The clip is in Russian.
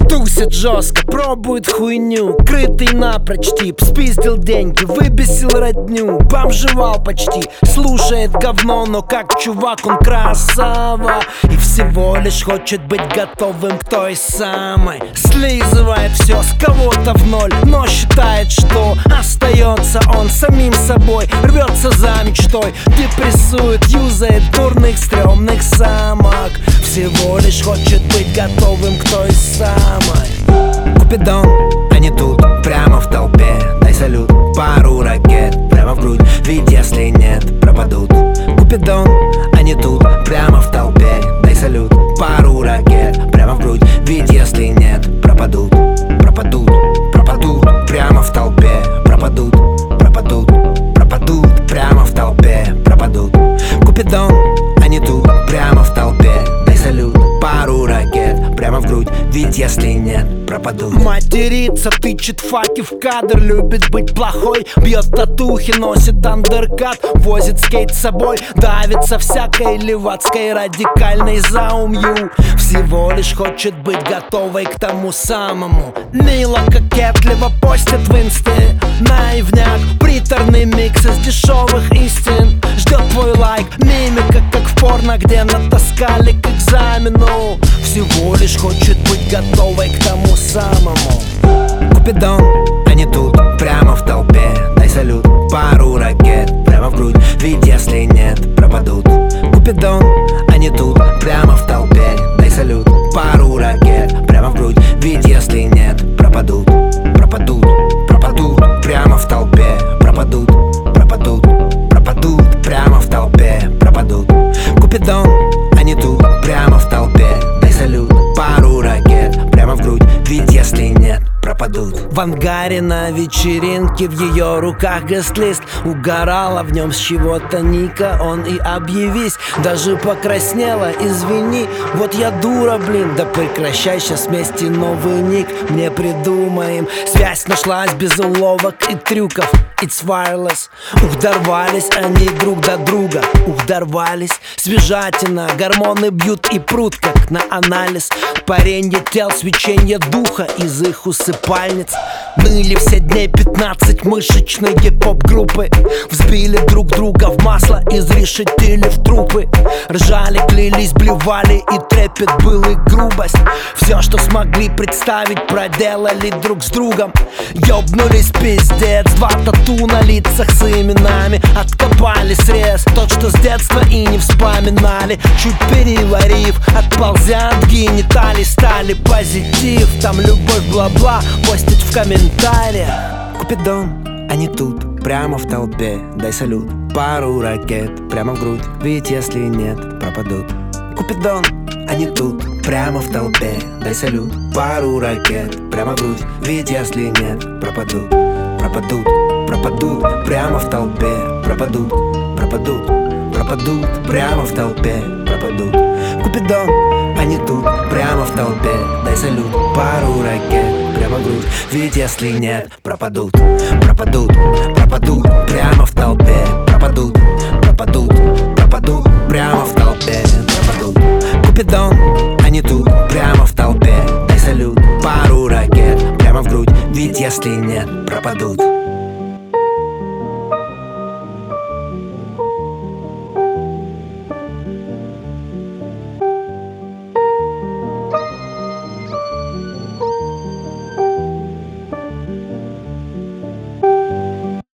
Тусит жестко, пробует хуйню, крытый напрочь тип. Спиздил деньги, выбесил родню, бомжевал почти, слушает говно, но как чувак он красава. И всего лишь хочет быть готовым к той самой. Слизывает все с кого-то в ноль, но считает, что остается он самим собой. Рвется за мечтой, депрессует, юзает дурных, стрёмных самок. Всего лишь хочет быть готовым к той самой. Купидон, они тут, прямо в толпе. Дай салют, пару ракет прямо в грудь, ведь если нет, пропадут. Купидон, они тут, прямо в толпе. Дай салют, пару ракет прямо в грудь, ведь если нет, пропадут. Пропадут, пропадут, прямо в толпе. Пропадут, пропадут, пропадут, прямо в толпе. Пропадут. Купидон, они тут, прямо в толпе. Дай салют, пару ракет прямо в грудь, ведь если нет, пропадут. Матерится, тычет факи в кадр, любит быть плохой, бьет татухи, носит андеркат, возит скейт с собой, давится всякой левацкой радикальной заумью. Всего лишь хочет быть готовой к тому самому. Мило, кокетливо постит в инсте, наивняк, приторный микс из дешевых истин. Ждет твой лайк, мимика, как в порно, где натаскали к экзамену. Всего лишь хочет быть готовой к тому самому. Купидон, они тут, прямо в толпе. Дай салют, пару ракет прямо в грудь, ведь если нет, пропадут. Купидон, они тут, прямо в толпе. Дай салют, пару ракет прямо в грудь, ведь если нет, пропадут. Пропадут, пропадут, прямо в толпе. Пропадут, пропадут, пропадут, прямо в толпе. Пропадут. Купидон, они тут, прямо в толпе. Дай салют, пару ракет прямо в грудь, ведь если нет, пропадут. В ангаре на вечеринке, в ее руках гест-лист. Угорала в нем с чего-то Ника, он и объявись. Даже покраснела, извини, вот я дура, блин. Да прекращай, сейчас вместе новый ник мне придумаем. Связь нашлась без уловок и трюков, it's wireless. Ух, дорвались они друг до друга, ух, дорвались. Свежатина, гормоны бьют и прут, как на анализ. Паренье тел, свечение духа из их усыпальниц. Ныли все дней 15 мышечные поп-группы. Взбили друг друга в масло, изрешетили в трупы. Ржали, клялись, блевали, и трепет был, и грубость. Все, что смогли представить, проделали друг с другом. Ёбнулись, пиздец, два тату на лицах с именами. Откопали срез, тот, что с детства и не вспоминали. Чуть переварив, отползя от гениталий, стали позитив. Там любовь, бла-бла, постить в комментариях. Купидон, они тут, прямо в толпе. Дай салют, пару ракет прямо в грудь, ведь если нет, пропадут. Купидон, они тут, прямо в толпе. Дай салют, пару ракет прямо в грудь, ведь если нет, пропадут. Пропадут, пропадут, прямо в толпе. Пропадут, пропадут, пропадут, прямо в толпе. Пропадут. Купидон, они тут, прямо в толпе. Дай салют, пару ракет прямо в грудь, ведь если нет, пропадут. Пропадут, пропадут, прямо в толпе. Пропадут, пропадут, пропадут, прямо в толпе. Пропадут. Купидон, они тут, прямо в толпе. Дай салют, пару ракет прямо в грудь, ведь если нет, пропадут.